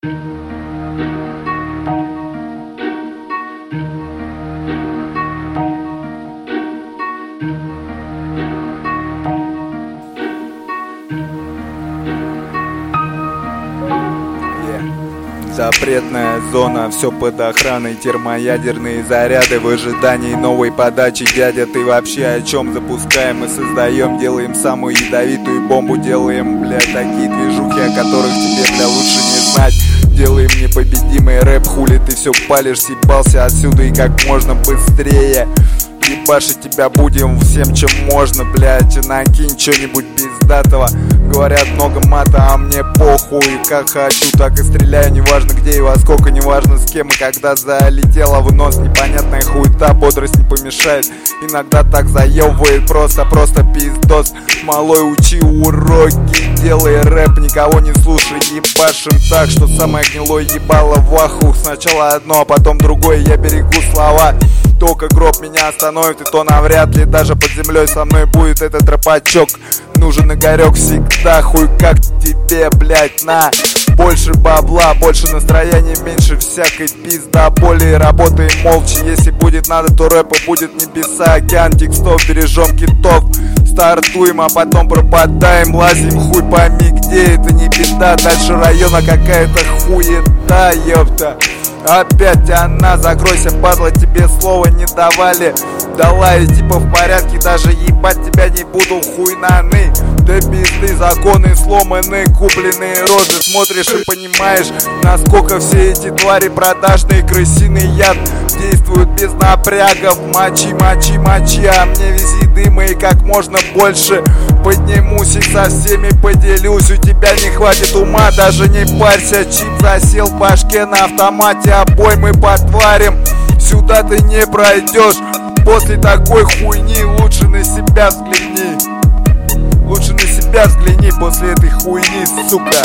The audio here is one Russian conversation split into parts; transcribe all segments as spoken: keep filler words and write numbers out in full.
Запретная зона, все под охраной, термоядерные заряды в ожидании новой подачи. Дядя, ты вообще о чем? Запускаем и создаем, делаем самую ядовитую бомбу, делаем, бля, такие движухи, о которых тебе, бля, лучше не знать. Делаем непобедимый рэп, хули ты все палишь, съебался отсюда и как можно быстрее. Ебашить тебя будем всем, чем можно, блядь, накинь что-нибудь пиздатого. Говорят много мата, а мне похуй. Как хочу, так и стреляю, неважно где и во сколько, неважно с кем. И когда залетела в нос непонятная хуета, бодрость не помешает. Иногда так заебывает, просто-просто пиздос. Малой, учи уроки, делай рэп, никого не слушай, ебашим так, что самое гнилое ебало в ахух. Сначала одно, а потом другое, я берегу слова. Только гроб меня остановит, и то навряд ли. Даже под землей со мной будет этот рэпачок. Нужен Игорек всегда, хуй как тебе, блять, на. Больше бабла, больше настроения, меньше всякой пизда боли. Работаем молча, если будет надо, то рэпа будет небеса. Океан текстов, бережем китов. Стартуем, а потом пропадаем. Лазим, хуй пойми где, это не беда. Дальше района какая-то хуета, ёпта. Опять она, закройся, падла, тебе слова не давали. Дала и типа в порядке, даже ебать тебя не буду, хуйнаны. Да пизды, законы сломаны, купленные рожи. Смотришь и понимаешь, насколько все эти твари продажные. Крысиный яд действует без напрягов. Мочи, мочи, мочи, а мне вези дыма и как можно больше. Поднимусь и со всеми поделюсь. У тебя не хватит ума, даже не парься. Чип засел в башке на автомате, обой мы потварим. Сюда ты не пройдешь. После такой хуйни лучше на себя взгляни. Лучше на себя взгляни после этой хуйни, сука.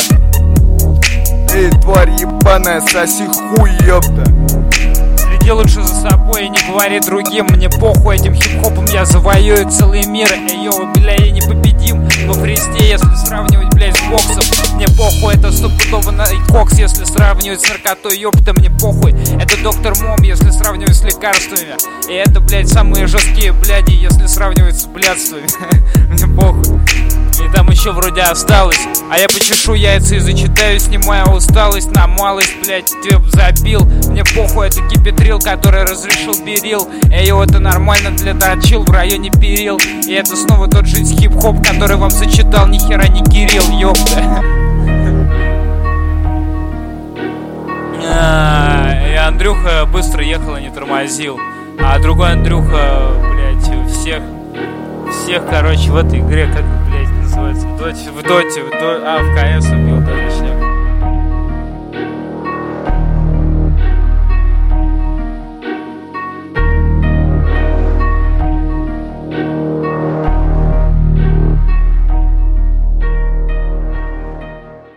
Эй, тварь ебаная, соси хуй, ёпта. Следи лучше за собой и не говори другим. Мне похуй, этим хип-хопом я завоюю целый мир. Эй, йоу, бля, я непобедим во фристе, если сравнивать, блядь, с боксом. Мне похуй, это стопудово кокс, если сравнивать с наркотой, ёпта, мне похуй. Это доктор Мом, если сравнивать с лекарствами. И это, блядь, самые жесткие бляди, если сравнивать с блядствами. Мне похуй. И там еще вроде осталось. А я почешу яйца и зачитаю, снимаю усталость на малость, блядь, тебе забил. Мне похуй, это кипетрил, который разрешил берил. Эй, это нормально для дрочил в районе перил. И это снова тот же хип-хоп, который вам зачитал, нихера не Кирилл, ёпта. И Андрюха быстро ехал и не тормозил. А другой Андрюха, блядь, всех, всех, короче, в этой игре, как, блядь, называется, в доте, в доте, в доте, а, в КС убил, да, точнее.